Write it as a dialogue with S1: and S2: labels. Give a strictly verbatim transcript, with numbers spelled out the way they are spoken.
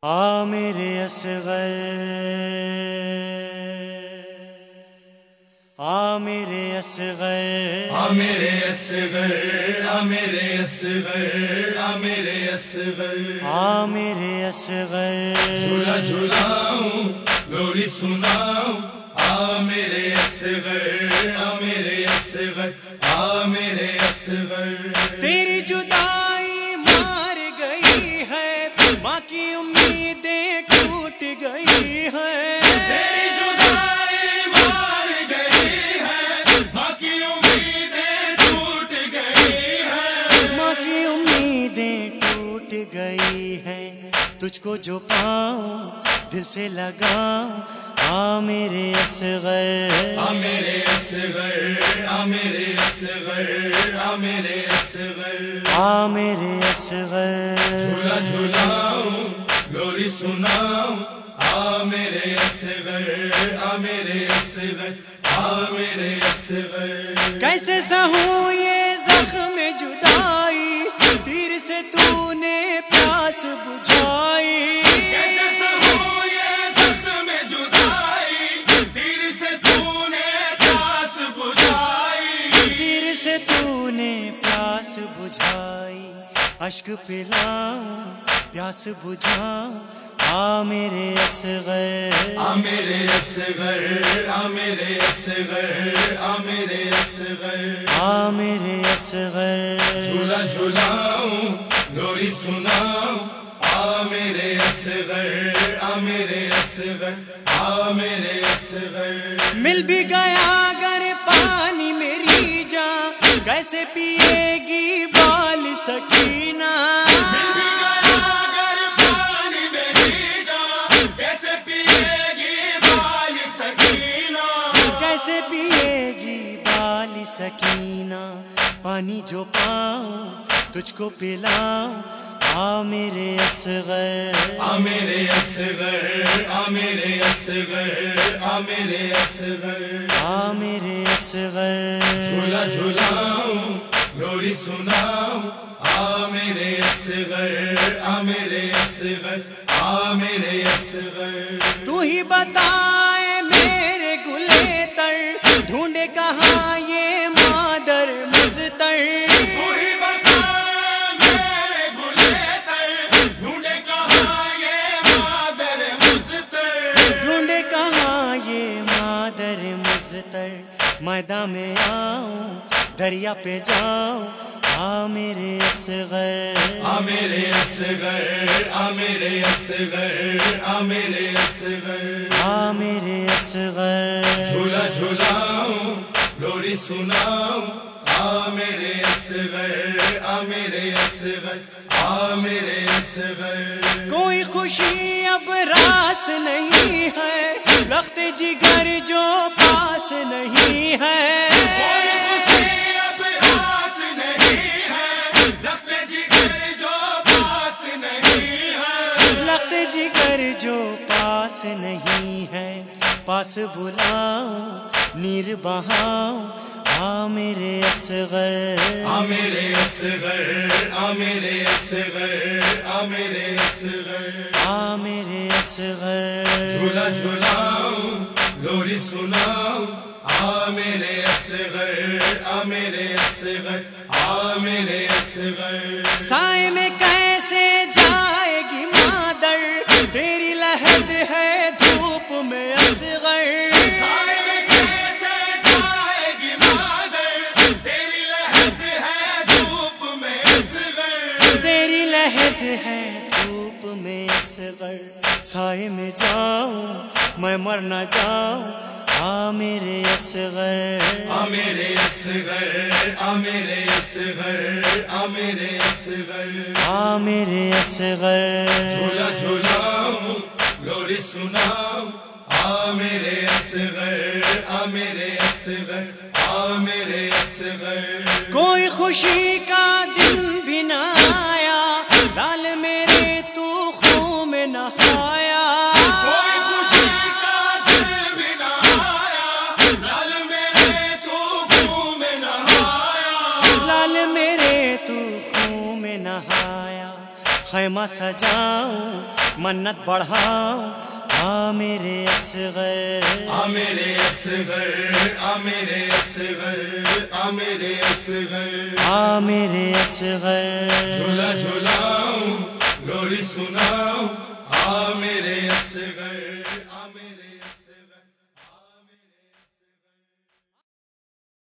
S1: آ میرے اصغر، آ میرے اصغر،
S2: آ میرے اصغر، آ میرے اصغر، آ میرے اصغر،
S1: آ میرے اصغر،
S2: جھولا جھولاؤں لوری سناؤں، آ میرے اصغر، آ میرے اصغر، آ میرے اصغر،
S1: تیری جدائی مار گئی ہے، ماں کی امیدیں ٹوٹ گئی ہیں،
S2: تیری جدائی مار گئی ہے، ماں کی امیدیں ٹوٹ گئی ہیں،
S1: ماں کی امیدیں ٹوٹ گئی ہیں، تجھ کو جو پاؤں دل سے لگاؤں، آ میرے اصغر،
S2: آ میرے اصغر، آ میرے اصغر، آ میرے اصغر،
S1: آ میرے اصغر،
S2: جھولا جھولاؤں لوری سناؤں، آ میرے اصغر، آ میرے اصغر، آ میرے اصغر،
S1: کیسے سہوں یہ زخم جدائی، تیر سے تو نے پیاس بجھائی،
S2: کیسے سہوں یہ زخم جدائی، تیر سے تو نے پیاس بجھائی،
S1: تیر سے تو نے پیاس بجھائی، اشک پلاؤں پیاس بجھاؤں، آ میرے اصغر،
S2: آ میرے اصغر، آ میرے اصغر، آ میرے اصغر،
S1: آ میرے اصغر،
S2: جھولا جھولاؤں لوری سناؤں، آ میرے اصغر، آ میرے اصغر، آ میرے اصغر،
S1: مل بھی گیا اگر پانی میری جان، کیسے پیے گی بال سکینہ،
S2: مل بھی گیا اگر پانی میری جان، کیسے پیے گی بال سکینہ،
S1: کیسے پیے گی بال سکینہ، پانی جو پاؤں تجھ کو پلاؤں، آ میرے اصغر،
S2: آ میرے اصغر، آ میرے اصغر، آ میرے اصغر،
S1: آ میرے اصغر،
S2: جھولا جھولاؤں لوری سناؤں، آ میرے اصغر، آ میرے اصغر، آ میرے اصغر،
S1: تو ہی بتائے میرے گلے تر، ڈھونڈے کہاں یہ مادر مزتر،
S2: تو ہی بتا میرے گلے تر، ڈھونڈے کہاں یہ مادر مزتر،
S1: ڈھونڈے کہاں یہ مادر مزتر، میدان میں آؤں دریا پہ جاؤں، آ میرے اصغر،
S2: آ میرے اصغر، آ میرے اصغر، آ میرے اصغر،
S1: آ میرے اصغر،
S2: جھولا جھولاؤں لوری سناؤں، آ میرے اصغر، آ میرے اصغر، آ میرے اصغر،
S1: کوئی خوشی اب راس نہیں ہے، لخت جگر جو پاس نہیں ہے،
S2: کوئی خوشی اب راس نہیں ہے، لخت جگر جو پاس نہیں ہے،
S1: لخت جگر جو پاس نہیں ہے، پاس بلاؤں نیر بہاؤں، آ میرے اصغر،
S2: آ میرے اصغر، آ میرے اصغر، آ میرے اصغر،
S1: آ میرے اصغر،
S2: جھولا جھولاؤں لوری سناؤں، آ میرے اصغر، آ میرے اصغر، آ میرے اصغر،
S1: سائے میں کیسے جائے گی مادر، تیری لہد ہے دھوپ میں اصغر،
S2: سائے میں کیسے جائے گی مادر، تیری لہد ہے دھوپ میں اصغر،
S1: تیری لہد ہے دھوپ میں اصغر، سائے میں جاؤں میں مر نہ جاؤں، آ میرے اصغر،
S2: آ میرے اصغر، آ میرے اصغر، آ میرے اصغر،
S1: آ میرے اصغر،
S2: جھولا جھولاؤں لوری سناؤں، آ میرے اصغر، آ میرے اصغر، آ میرے اصغر،
S1: کوئی خوشی کا دن بھی نہ آیا، لال میرے تو خون میں نہایا،
S2: کوئی خوشی کا دن بھی نہ آیا، لال میرے تو خون میں نہایا،
S1: لال میرے تو خون میں نہایا، خیمہ سجاؤں منت بڑھاؤں آ میرے اصغر
S2: آ میرے اصغر آ میرے اصغر آ میرے اصغر
S1: آ میرے اصغر
S2: جھولا جھولاؤں لوری سناؤں آ میرے اصغر